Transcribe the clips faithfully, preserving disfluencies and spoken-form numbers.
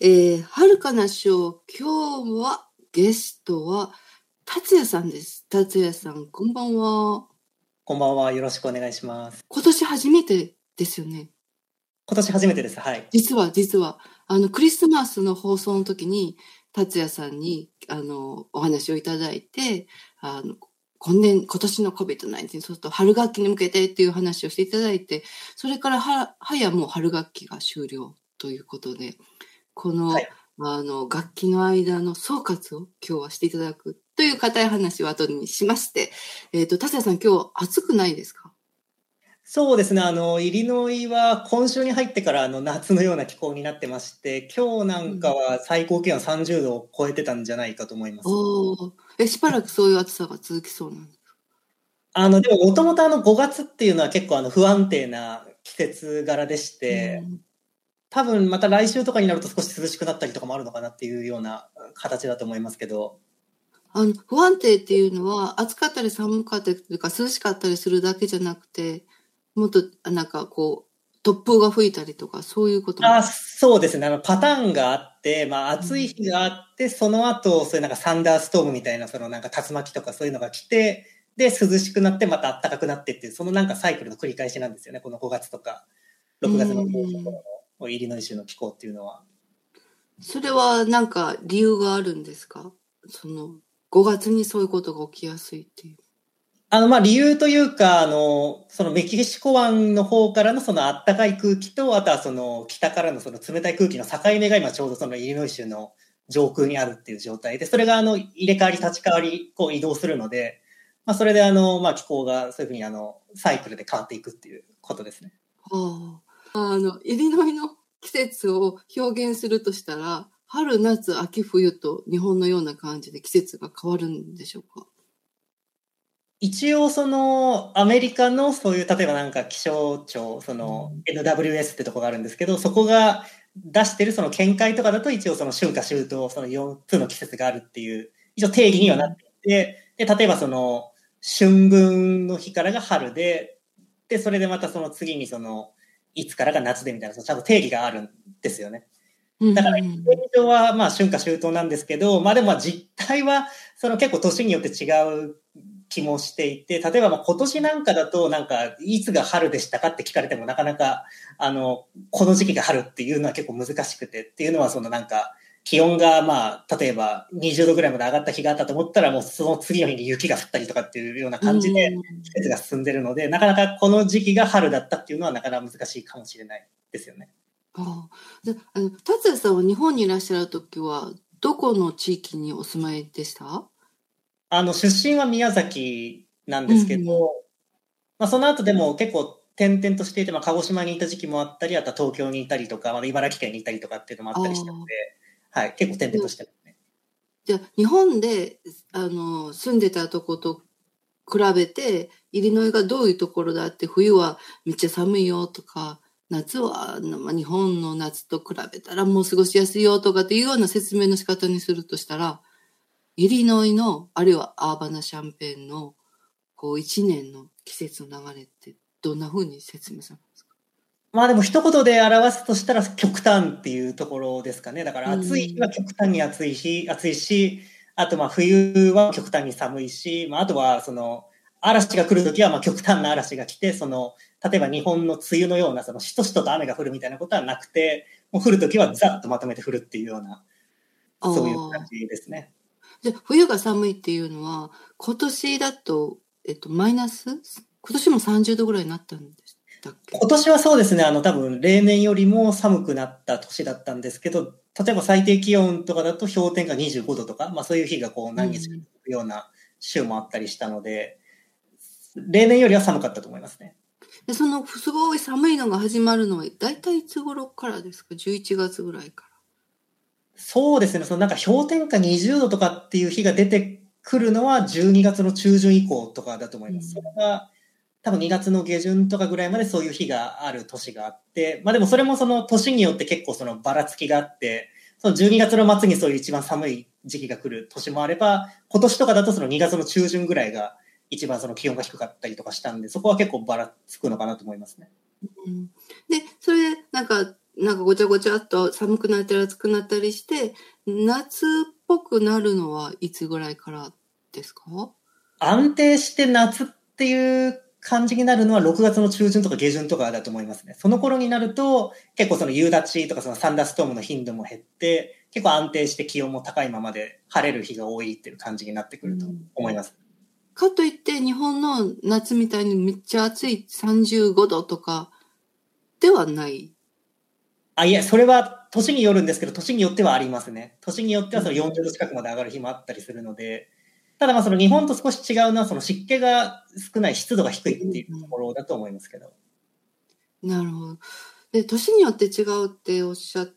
えー、はるかなショー、今日はゲストは達也さんです。達也さん、こんばんは。 こんばんは。よろしくお願いします。 今年初めてですよね。 今年初めてです。はい。 実は、実は、あの、クリスマスの放送の時に、達也さんに、あの、お話をいただいて、あの、今年、今年の コビッドナインティーン、そうすると春学期に向けてっていう話をしていただいて、それからは、早もう春学期が終了ということで、この、 はい。 あの、楽器の間の総括を今日はしていただくという固い話を後にしまして、えっ、と、達也さん今日暑くないですか？ そうですね。あの、イリノイは今週に入ってからあの夏のような気候になってまして、今日なんかうん。 は最高気温さんじゅうどを超えてたんじゃないかと思います。 おー。え、しばらくそういう暑さが続きそうなんです。 あの、でももともとあのごがつっていうのは結構あの不安定な季節柄でしうて、 ん。 多分また来週とかになると少し涼しくなったりとかもあるのかなっていうような形だと思いますけど。 あの、不安定っていうのは、暑かったり寒かったりというか、涼しかったりするだけじゃなくて、もっと、あなんかこう、突風が吹いたりとか、そういうことも。 あ、そうですね。あの、パターンがあって、まあ、暑いうん。 日があって、その後、そういうなんかサンダーストームみたいな、そのなんか竜巻とかそういうのが来て、で、涼しくなって、また暖かくなってっていう、そのなんかサイクルの繰り返しなんですよね。このごがつとか、 うろくがつのこん。 のイリノイ州の気候っていうのは。 それはなんか理由があるんですか？その、ごがつにそういうことが起きやすいっていう。 あの、まあ、理由というか、あの、そのメキシコ湾の方からのその暖かい空気と、あとはその北からのその冷たい空気の境目が今ちょうどそのイリノイ州の上空にあるっていう状態で、それがあの入れ替わり立ち替わりこう移動するので、まあ、それであの、まあ、気候がそういうふうにあの、サイクルで変わっていくっていうことですね。 はあ。あの、イリノイの季節を表現するとしたら、春、夏、秋、冬と日本のような感じで季節が変わるんでしょうか？ 一応そのアメリカのそういう例えばなんか気象庁そのうん。 エヌダブリューエス ってとこがあるんですけど、そこが出してるその見解とかだと一応その春夏秋冬そのよっつの季節があるっていう一応定義にはなっていて、で例えばその春分の日からが春で、でそれでまたその次にそのいつからが夏でみたいなそのちゃんと定義があるんですよね。 うん。 だから、 うん。 現状はまあ春夏秋冬なんですけど、まあでもまあ実態はその結構年によって違う気もしていて、例えばまあ今年なんかだとなんかいつが春でしたかって聞かれてもなかなかあのこの時期が春っていうのは結構難しくてっていうのはそのなんか気温がまあ例えばにじゅうどぐらいまで上がった日があったと思ったらもうその次の日に雪が降ったりとかっていうようなう感じでん。 季節が進んでるので、なかなかこの時期が春だったっていうのはなかなか難しいかもしれないですよね。 ああ。で、あの、達也さんは日本にいらっしゃるときは、どこの地域にお住まいでした？ あの出身は宮崎なんうですけど、 ん。 まあ、その後でも結構転々としていて、まあ、鹿児島にいた時期もあったり、あとは東京にいたりとか、まあ、茨城県にいたりとかっていうのもあっあたりしたので、 あ。 はい、結構転々としてますね。 じゃあ、日本で、あの、住んでたとこと比べて、イリノイがどういうところだって、冬はめっちゃ寒いよとか、夏は、まあ、日本の夏と比べたらもう過ごしやすいよとかっていうような説明の仕方にするとしたら、イリノイの、あるいはアーバナ・シャンペーンの、こう、一年の季節の流れって、どんな風に説明されますか？ まあでも一言で表すとしたら極端っていうところですかね。だかうら暑い日はん。 極端に暑い日、暑いし、あとまあ冬は極端に寒いし、まああとはその嵐が来るときはまあ極端な嵐が来て、その例えば日本の梅雨のようなそのしとしとと雨が降るみたいなことはなくて、もう降るときはざっとまとめて降るっていうような、 あそういう感あ。 じですね。 じゃあ、冬が寒いっていうのは、今年だと、えっと、マイナス今年もさんじゅうどぐらいになったんでしたっけ？ 今年はそうですね、あの多分例年よりも寒くなった年だったんですけど、例えば最低気温とかだと氷点下にじゅうごどとか、まあそういう日がこう何日かうん続くような週もあったりしたので、例年よりは寒かったと思いますね。 で、そのすごい寒いのが始まるのは、だいたいいつ頃からですか？ じゅういち 月ぐらいかそうですね、そのなんか氷点下にじゅうどとかっていう日が出てくるのはじゅうにがつの中旬以降とかだと思いら。うます。それん。 が多分にがつの下旬とかぐらいまでそういう日がある年があって、まあでもそれもその年によって結構そのばらつきがあって、そのじゅうにがつの末にそういう一番寒い時期が来る年もあれば、今年とかだとそのにがつの中旬ぐらいが一番その気温が低かったりとかしたんで、そこは結構ばらつくのかなと思いますね。 うん。で、それで、なんか、 なんかごちゃごちゃっと寒くなったり暑くなったりして、夏っぽくなるのはいつぐらいからですか？ 安定して夏っていう感じになるのはろくがつの中旬とか下旬とかだと思いますね。その頃になると結構その夕立とかそのサンダーストームの頻度も減って結構安定して気温も高いままで晴れる日が多いっていう感じになってくると思います。 うん、かといって日本の夏みたいにめっちゃ暑いさんじゅうごどとかではない？ あ、いや、それは年によるんですけど、年によってはありますね。年によってはそのよんじゅうど近くまで上がる日もあったりするので、ただまあその日本と少し違うのはその湿気が少ない、湿度が低いっていうところだと思いますけど。 うん、なるほど。で、年によって違うっておっしゃって、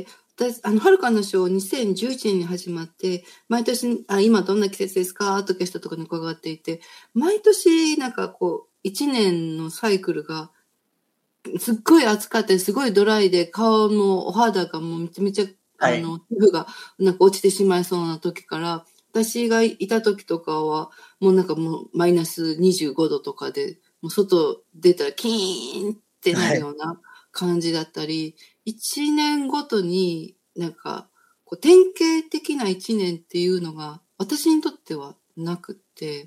私、あの、はるかの章にせんじゅういちねんに始まって、毎年、あ、今どんな季節ですかとゲストとかに伺っていて、毎年なんかこう、いちねんのサイクルが、すっごい暑かったり、すごいドライで、顔のお肌がもうめちゃめちゃ、はい、あの、皮膚がなんか落ちてしまいそうな時から、私がいた時とかは、もうなんかもうマイナスにじゅうごどとかで、もう外出たらキーンってなるような感じだったり、はい、いちねんごとになんか、こう典型的ないちねんっていうのが、私にとってはなくって、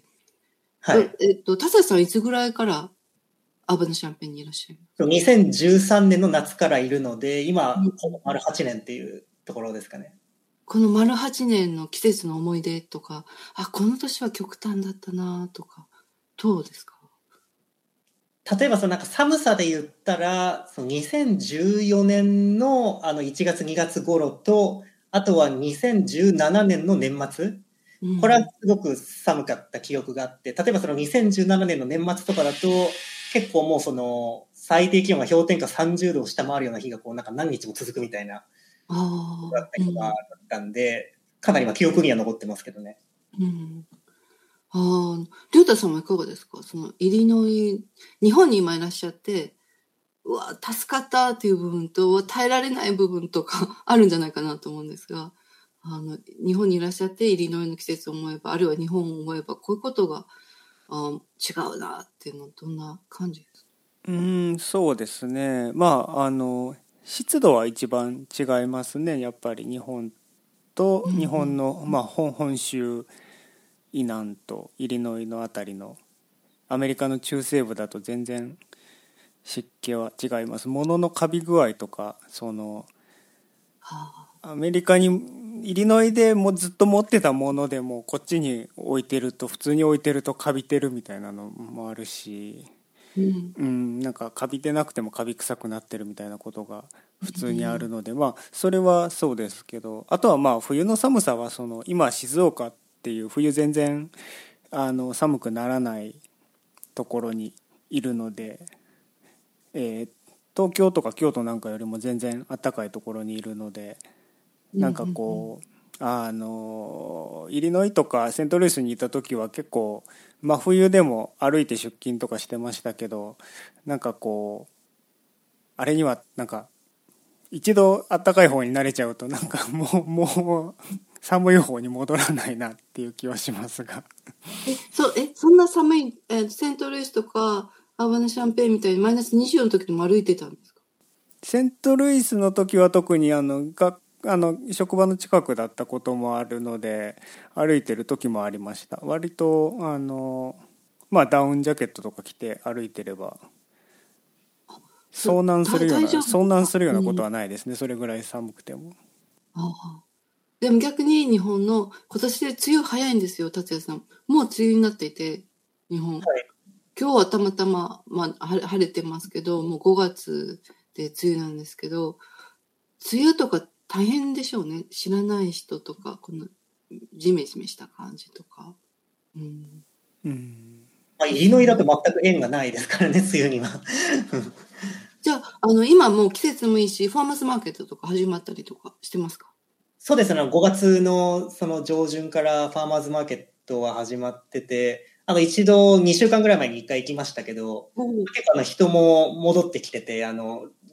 はい、えっと、田瀬さんいつぐらいからアバンシャンペンにいらっしゃいます？ にせんじゅうさんねんの夏からいるので、今、ほぼ丸はちねんっていうところですかね。 この丸はちねんの季節の思い出とか、あ、この年は極端だったなとか、どうですか？ 例えばそのなんか寒さで言ったら、そのにせんじゅうよねんのあのいちがつにがつ頃と、あとはにせんじゅうななねんの年末、これはすごく寒かった記憶があって、例えばそのにせんじゅうななねんの年末とかだと、結構もうその最低気温が氷点下さんじゅうどを下回るような日がこうなんか何日も続くみたいなだったりとかだったんで、うん、かなりまあ記憶には残ってますけどね。 うん、ああ、りょうたさんはいかがですか？そのイリノイ、日本に今いらっしゃって、うわ、助かったっていう部分と耐えられない部分とかあるんじゃないかなと思うんですが、あの日本にいらっしゃってイリノイの季節を思えば、あるいは日本を思えばこういうことがあ違うなっていうのはどんな感じですか？ うん、そうですね。まああの湿度は一番違いますね。やっぱり日本と日本の、うんうん、まあ本本州以南とイリノイのあたりのアメリカの中西部だと全然湿気は違います。物のカビ具合とか、そのアメリカにイリノイでもずっと持ってたものでもこっちに置いてると普通に置いてるとカビてるみたいなのもあるし、うんうん、なんかカビてなくてもカビ臭くなってるみたいなことが普通にあるので、うん、まあそれはそうですけど、あとはまあ冬の寒さはその今静岡っていう冬全然あの寒くならないところにいるので、えー、東京とか京都なんかよりも全然暖かいところにいるので、なんかこうあのイリノイとかセントルイスにいた時は結構真冬でも歩いて出勤とかしてましたけど、なんかこうあれにはなんか一度暖かい方に慣れちゃうとなんかもうもう寒い方に戻らないなっていう気はしますがえそえそんな寒い、えセントルイスとかアーバナシャンペーンみたいにマイナスにじゅうの時でも歩いてたんですか？ セントルイスの時は特にあのがあの職場の近くだったこともあるので歩いてる時もありました。割とあの、まあ、ダウンジャケットとか着て歩いてれば遭難するような遭難するようなことはないですね、うん、それぐらい寒くても。 ああ、でも逆に日本の今年で梅雨早いんですよ。達也さんもう梅雨になっていて日本、はい、今日はたまたま、まあ、晴れてますけどもうごがつで梅雨なんですけど、梅雨とか大変でしょうね。知らない人とかこのジメジメした感じとか、うんうん、 まあ、イリノイだと全く縁がないですからね、梅雨にはじゃあ、あの今もう季節もいいしファーマーズマーケットとか始まったりとかしてますか？ そうですね、ごがつのその上旬からファーマーズマーケットは始まってて、あの一度にしゅうかんぐらい前にいっかい行きましたけど、結構あの人も戻ってきてて、あの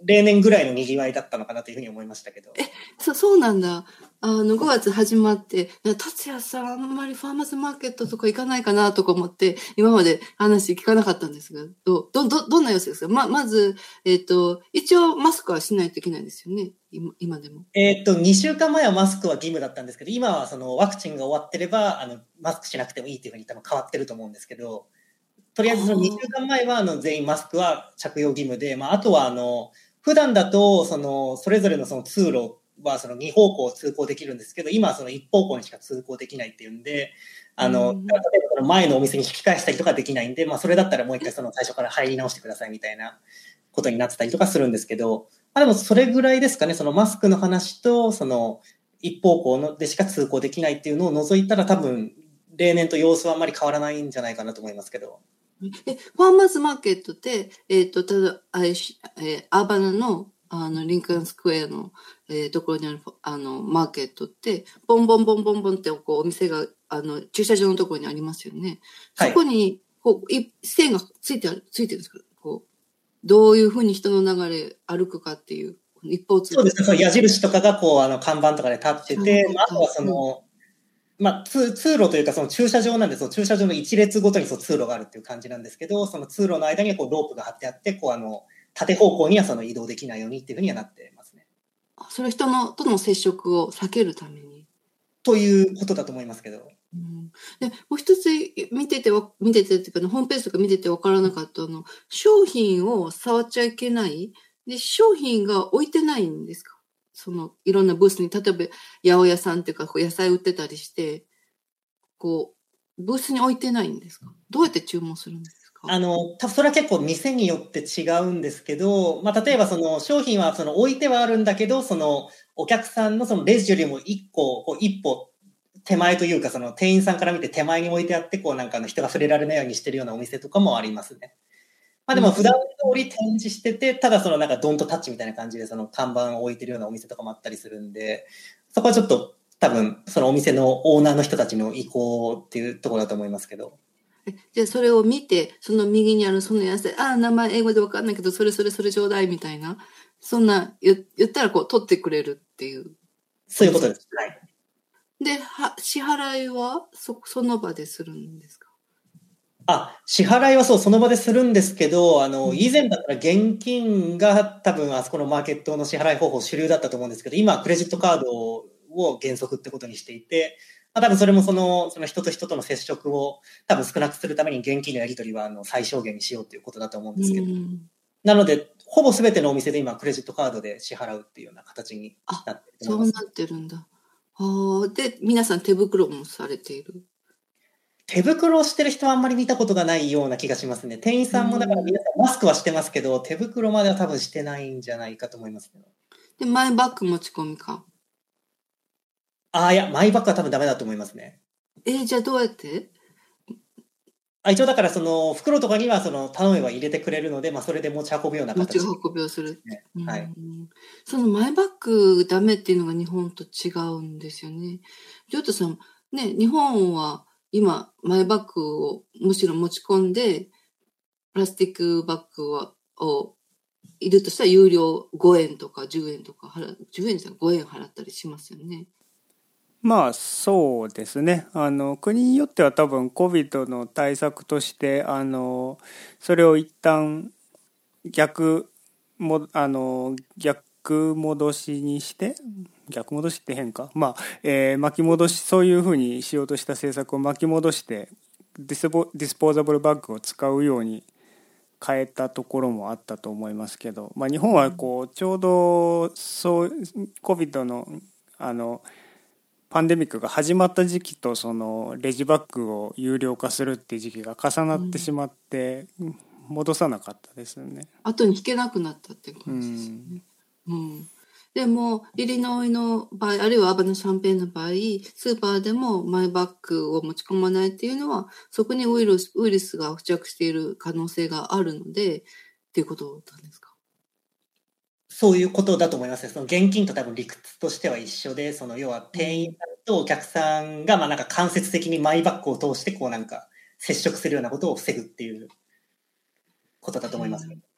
例年ぐらいの賑わいだったのかなというふうに思いましたけど。 え、そう、そうなんだ。あの、ごがつ始まって、達也さんあんまりファーマーズマーケットとか行かないかなとか思って、今まで話聞かなかったんですが、ど、ど、ど、どんな様子ですか？ま、まず、えっと、一応マスクはしないといけないんですよね。今、今でも。 えっと、にしゅうかんまえはマスクは義務だったんですけど、今はそのワクチンが終わってれば、あの、マスクしなくてもいいというふうに多分変わってると思うんですけど、とりあえずそのにしゅうかんまえはあの全員マスクは着用義務で、まあ、あとはあの、普段だと、その、それぞれのその通路はそのに方向通行できるんですけど、今はその一方向にしか通行できないっていうんで、あの、例えばその前のお店に引き返したりとかできないんで、まあそれだったらもう一回その最初から入り直してくださいみたいなことになってたりとかするんですけど、まあでもそれぐらいですかね、そのマスクの話と、その一方向のでしか通行できないっていうのを除いたら多分、例年と様子はあんまり変わらないんじゃないかなと思いますけど。 え、ファーマーズマーケットって、えっと、ただ、あれし、えーアーバナの、あの、リンカンスクエアの、えーところにある、あの、マーケットって、ボンボンボンボンボンって、こう、お店が、あの、駐車場のところにありますよね。 はいそこに、こう、い線がついてある、ついてるんですか？こう、どういうふうに人の流れ歩くかっていう、一方通行。 そうですね、その矢印とかがこう、あの、看板とかで立ってて、まあ、あとはその、まあ、通、通路というか、その駐車場なんで、その駐車場の一列ごとにそう通路があるっていう感じなんですけど、その通路の間にはこうロープが張ってあって、こうあの、縦方向にはその移動できないようにっていうふうにはなってますね。 それ人のとの接触を避けるために。 ということだと思いますけど。 うん、でもう一つ見ててわ、見ててっていうか、ホームページとか見ててわからなかったの、商品を触っちゃいけない。で、商品が置いてないんですか？その、いろんなブースに、例えば、八百屋さんっていうか、こう野菜売ってたりして、こう、ブースに置いてないんですか？どうやって注文するんですか？ あの、多分それは結構店によって違うんですけど、まあ、例えばその商品はその置いてはあるんだけど、そのお客さんのそのレジよりも一個、こう一歩手前というか、その店員さんから見て手前に置いてあって、こうなんかあの人が触れられないようにしてるようなお店とかもありますね。まあでも普段通り展示してて、ただそのなんかドントタッチみたいな感じでその看板を置いてるようなお店とかもあったりするんで、そこはちょっと多分そのお店のオーナーの人たちの意向っていうところだと思いますけど。 じゃあそれを見て、その右にあるその野菜、ああ、名前英語でわかんないけど、それそれそれちょうだいみたいな、そんな言言ったらこう取ってくれるっていう。 そういうことです。はい。 で、は支払いはそその場でするんですか？ あ、支払いはそう、その場でするんですけど、あの、以前だったら現金が多分あそこのマーケットの支払い方法主流だったと思うんですけど、今はクレジットカードを原則ってことにしていて、まあ、多分それもその、その人と人との接触を多分少なくするために現金のやり取りはあの最小限にしようということだと思うんですけど、なので、ほぼ全てのお店で今クレジットカードで支払うっていうような形になってると思います。 そうなってるんだ。あで、皆さん手袋もされている。 手袋をしてる人はあんまり見たことがないような気がしますね。店員さんもだから皆さんマスクはしてますけど、手袋までは多分してないんじゃないかと思いますけど。 で、マイバッグ持ち込みか。 ああ、いや、マイバッグは多分ダメだと思いますね。 えー、じゃあどうやって？ あ、一応だからその袋とかにはその頼めば入れてくれるので、まあそれで持ち運ぶような形持ち運びをする。 はい。 そのマイバッグダメっていうのが日本と違うんですよね。ジョータさん、ね、日本は今マイバッグをむしろ持ち込んで、プラスチックバッグををいるとしたら有料ごえんとかじゅうえんとか払じゅうえんじゃごえん払ったりしますよね。 まあそうですね。あの国によっては多分 コビッド の対策としてあのそれを一旦逆もあの逆戻しにして逆戻しって変か、まあえー、巻き戻しそういうふうにしようとした政策を巻き戻してディスポ、ディスポーザブルバッグを使うように変えたところもあったと思いますけど、まあ、日本はこうちょうどそう コビッド のあのパンデミックが始まった時期とそのレジバッグを有料化するっていう時期が重なってしまって戻さなかったですよね。 後に引けなくなったっていう感じですよね。うん、うん、でもイリノイの場合あるいはアーバナ・シャンペーンの場合スーパーでもマイバッグを持ち込まないっていうのはそこにウイルス、ウイルスが付着している可能性があるのでっていうことなんですか？ そういうことだと思います。その現金と多分理屈としては一緒で、その要は店員さんとお客さんがまあなんか間接的にマイバッグを通してこうなんか接触するようなことを防ぐっていうことだと思います。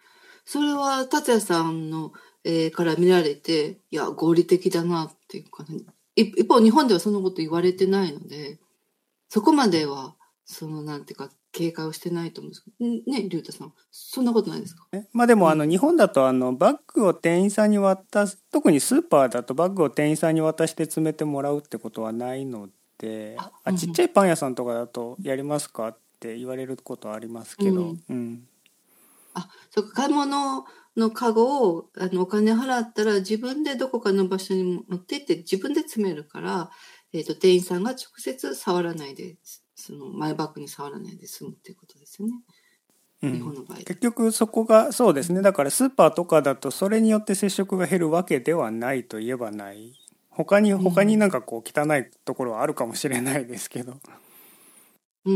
それは達也さんの、えーから見られて、いや、合理的だなっていうかね。一一方、日本ではそんなこと言われてないので、そこまでは、その、なんていうか、警戒をしてないと思うんですけど、んね、龍太さん、そんなことないですか？ えまあでもあのうん日本だとあのバッグを店員さんに渡す、特にスーパーだとバッグを店員さんに渡して詰めてもらうってことはないので、 あ、 あ、 うんちっちゃいパン屋さんとかだとやりますかって言われることはありますけど、 うん。 うんあ、そっか、買い物のカゴを、あの、お金払ったら自分でどこかの場所に持って行って自分で詰めるから、えっと、店員さんが直接触らないで、その、マイバッグに触らないで済むっていうことですよね。 うん日本の場合。 結局そこがそうですね。だからスーパーとかだとそれによって接触が減るわけではないといえばない。他に他になんかこう汚いところはあるかもしれないですけど、 うん。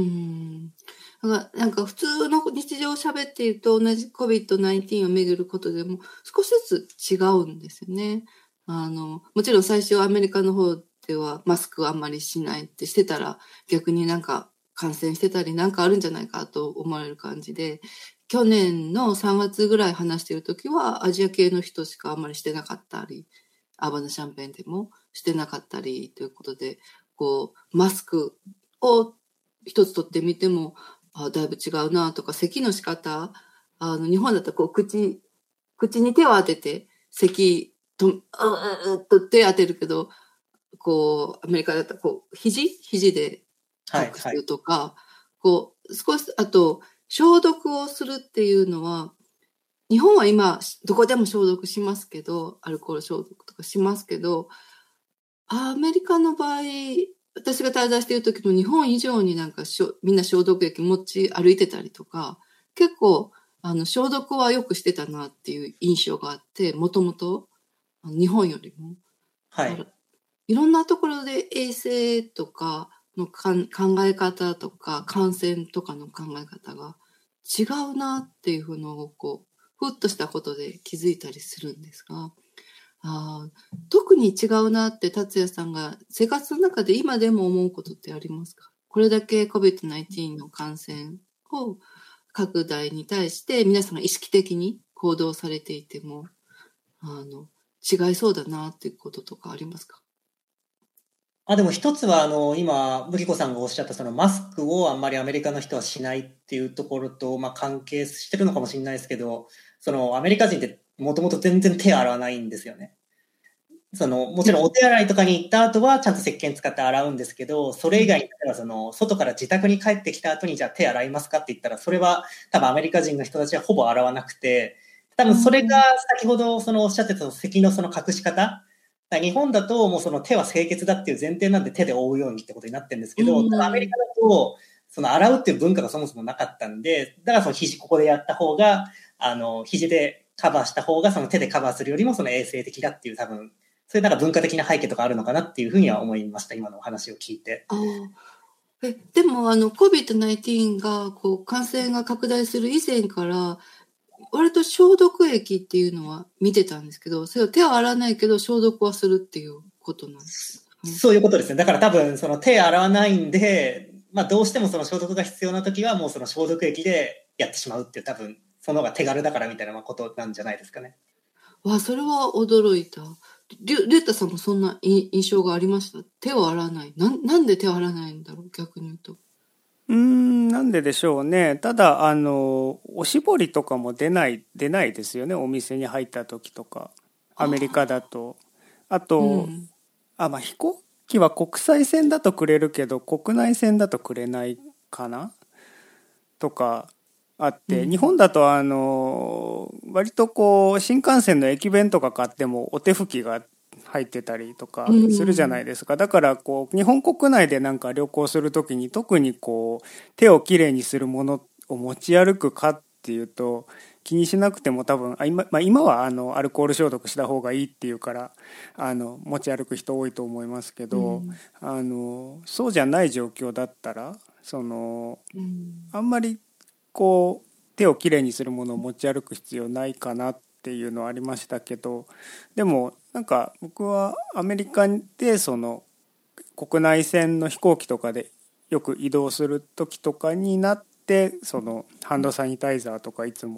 だからなんか普通の日常を喋っていると同じ コビッドナインティーン をめぐることでも少しずつ違うんですよね。あの、もちろん最初アメリカの方ではマスクをあんまりしないってしてたら逆になんか感染してたりなんかあるんじゃないかと思われる感じで、去年のさんがつぐらい話している時はアジア系の人しかあんまりしてなかったり、アーバナシャンペーンでもしてなかったりということで、こう、マスクを一つ取ってみても、あ、だいぶ違うなとか、咳の仕方、あの、日本だったらこう、口、口に手を当てて、咳と、うーっと手当てるけど、こう、アメリカだったらこう、肘肘ではいはい。 隠すとか、こう、少し、あと、消毒をするっていうのは、日本は今、どこでも消毒しますけど、アルコール消毒とかしますけど、アメリカの場合、私が滞在している時も日本以上になんかしょみんな消毒液持ち歩いてたりとか、結構あの消毒はよくしてたなっていう印象があって、もともと日本よりも。 はい。 だからいろんなところで衛生とかのかん考え方とか感染とかの考え方が違うなっていうのをこう、ふっとしたことで気づいたりするんですが、あー特に違うなって達也さんが生活の中で今でも思うことってありますか？これだけ コビッドナインティーン の感染を拡大に対して皆さんが意識的に行動されていても、あの、違いそうだなっていうこととかありますか？ あ、でも一つは、あの、今、麦子さんがおっしゃった、そのマスクをあんまりアメリカの人はしないっていうところと、まあ、関係してるのかもしれないですけど、そのアメリカ人ってもともと全然手洗わないんですよね。その、もちろんお手洗いとかに行った後はちゃんと石鹸使って洗うんですけど、それ以外に、例えばその、外から自宅に帰ってきた後にじゃあ手洗いますかって言ったら、それは多分アメリカ人の人たちはほぼ洗わなくて、多分それが先ほどそのおっしゃってた咳のその隠し方、日本だともうその手は清潔だっていう前提なんで手で覆うようにってことになってるんですけど、アメリカだとその洗うっていう文化がそもそもなかったんで、だからその肘ここでやった方が、あの、肘でカバーした方がその手でカバーするよりもその衛生的だっていう多分、そういうなんか文化的な背景とかあるのかなっていうふうには思いました、今のお話を聞いて。 ああ。え、でもあの コビッドナインティーン がこう感染が拡大する以前から割と消毒液っていうのは見てたんですけど、それを手は洗わないけど消毒はするっていうことなんですかね。 そういうことですね。だから多分その手洗わないんで、まあどうしてもその消毒が必要な時はもうその消毒液でやってしまうっていう多分その方が手軽だからみたいなことなんじゃないですかね。 わあ、それは驚いた。りゅ、りゅうたさんもそんな印象がありました？手を洗わない。なん、なんで手を洗わないんだろう、逆に言うと。 うーんなんででしょうね。ただあのおしぼりとかも出ない出ないですよね。お店に入った時とかアメリカだと。あと、 うん、 あまあ飛行機は国際線だとくれるけど国内線だとくれないかなとかあって、 うん、 日本だとあの割とこう新幹線の駅弁とか買ってもお手拭きが入ってたりとかするじゃないですか。だからこう日本国内でなんか旅行するときに特にこう手をきれいにするものを持ち歩くかっていうと気にしなくても多分あ 今,、まあ、今はあのアルコール消毒した方がいいっていうからあの持ち歩く人多いと思いますけど、 うん、 あのそうじゃない状況だったらそのうん、 あんまりこう手をきれいにするものを持ち歩く必要ないかなっていうのはありましたけど、でもなんか僕はアメリカでその国内線の飛行機とかでよく移動する時とかになってそのハンドサニタイザーとかいつも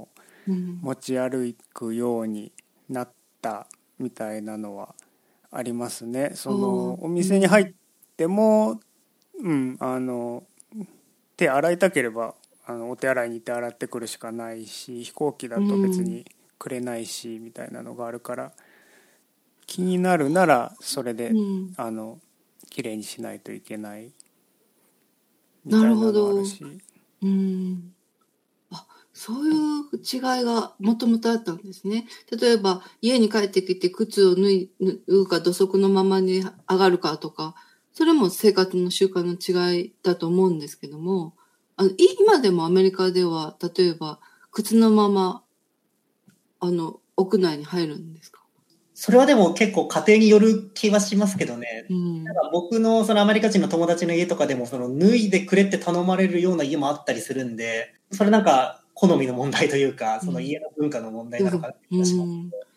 持ち歩くようになったみたいなのはありますね。そのお店に入っても、うん、あの手洗いたければあのお手洗いに行って洗ってくるしかないし、飛行機だと別にくれないし、みたいなのがあるから、気になるならそれで、うん、あのきれいにしないといけないみたいなのがあるし。 うん、あ、そういう違いがもともとあったんですね。例えば家に帰ってきて靴を脱い脱うか土足のままに上がるかとか、それも生活の習慣の違いだと思うんですけども、あの今でもアメリカでは例えば靴のままあの屋内に入るんですか？ それはでも結構家庭による気はしますけどね。 うん、 なんか僕のそのアメリカ人の友達の家とかでもその脱いでくれって頼まれるような家もあったりするんで、それなんか好みの問題というか、その家の文化の問題なのかなって気がしますけど、うん、